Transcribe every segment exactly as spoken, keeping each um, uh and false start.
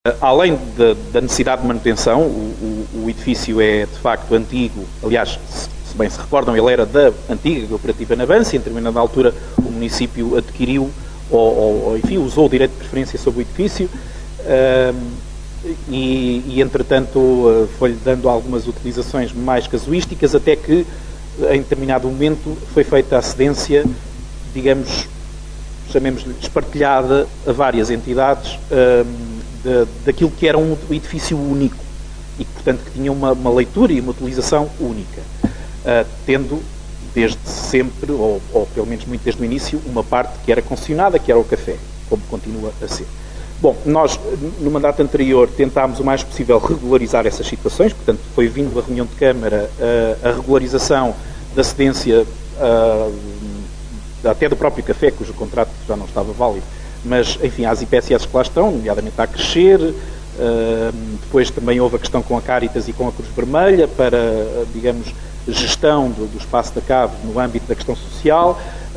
Além da, da necessidade de manutenção, o, o, o edifício é de facto antigo, aliás, se, se bem se recordam, ele era da antiga cooperativa Navança, e em determinada altura o município adquiriu, ou, ou enfim, usou o direito de preferência sobre o edifício, uh, e, e entretanto uh, foi-lhe dando algumas utilizações mais casuísticas, até que em determinado momento foi feita a cedência, digamos, chamemos-lhe espartilhada a várias entidades, uh, De, daquilo que era um edifício único e que, portanto, que tinha uma, uma leitura e uma utilização única, uh, tendo desde sempre, ou, ou pelo menos muito desde o início, uma parte que era concessionada, que era o café, como continua a ser. Bom, nós, no mandato anterior, tentámos o mais possível regularizar essas situações, portanto, foi vindo a reunião de Câmara uh, a regularização da cedência uh, até do próprio café, cujo contrato já não estava válido, mas, enfim, às I P S S que lá estão, nomeadamente a crescer. Uh, depois também houve a questão com a Caritas e com a Cruz Vermelha para, digamos, gestão do, do espaço da cave no âmbito da questão social.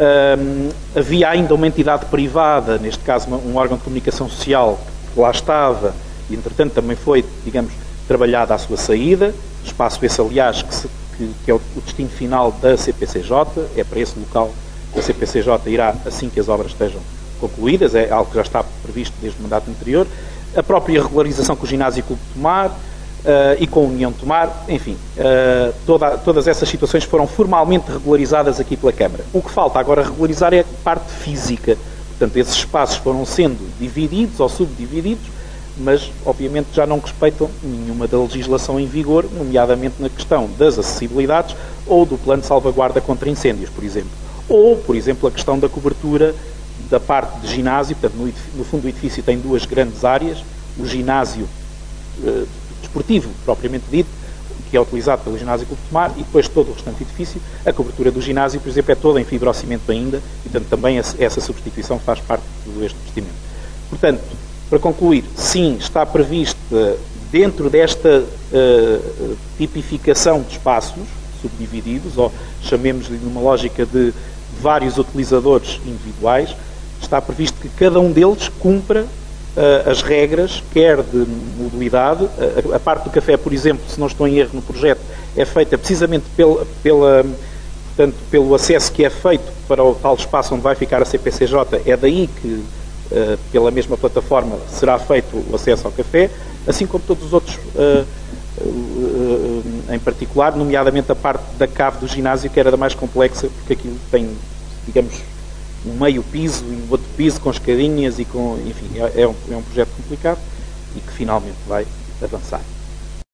Uh, havia ainda uma entidade privada, neste caso um órgão de comunicação social, que lá estava, e entretanto também foi, digamos, trabalhada à sua saída. Espaço esse, aliás, que, se, que, que é o, o destino final da C P C J, é para esse local que a C P C J irá assim que as obras estejam concluídas, é algo que já está previsto desde o mandato anterior. A própria regularização com o Ginásio Clube de Tomar uh, e com a União de Tomar, enfim, uh, toda, todas essas situações foram formalmente regularizadas aqui pela Câmara. O que falta agora regularizar é a parte física. Portanto, esses espaços foram sendo divididos ou subdivididos, mas obviamente já não respeitam nenhuma da legislação em vigor, nomeadamente na questão das acessibilidades ou do plano de salvaguarda contra incêndios, por exemplo. Ou, por exemplo, a questão da cobertura da parte de ginásio. Portanto, no, no fundo do edifício tem duas grandes áreas, o ginásio eh, desportivo, propriamente dito, que é utilizado pelo Ginásio Clube de Tomar, e depois todo o restante edifício. A cobertura do ginásio, por exemplo, é toda em fibrocimento ainda, e portanto também essa substituição faz parte deste investimento. Portanto, para concluir, sim, está previsto dentro desta uh, tipificação de espaços subdivididos, ou chamemos-lhe numa lógica de vários utilizadores individuais, está previsto que cada um deles cumpra uh, as regras, quer de mobilidade. Uh, a parte do café, por exemplo, se não estou em erro no projeto, é feita precisamente pela, pela, portanto, pelo acesso que é feito para o tal espaço onde vai ficar a C P C J. É daí que, uh, pela mesma plataforma, será feito o acesso ao café, assim como todos os outros, uh, uh, uh, em particular, nomeadamente a parte da cave do ginásio, que era da mais complexa, porque aquilo tem, digamos, um meio piso e um outro piso com escadinhas e com, enfim, é, é, um, é um projeto complicado e que finalmente vai avançar.